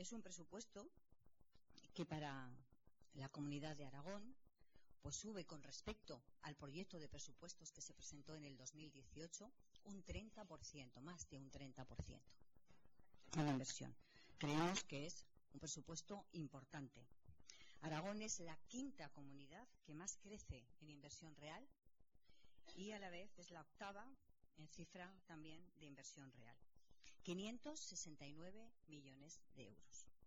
es un presupuesto que para la Comunidad de Aragón pues sube con respecto al proyecto de presupuestos que se presentó en el 2018 un 30%, más de un 30% en la inversión. Creemos que es un presupuesto importante. Aragón es la quinta comunidad que más crece en inversión real y a la vez es la octava en cifra también de inversión real. 569 millones de euros.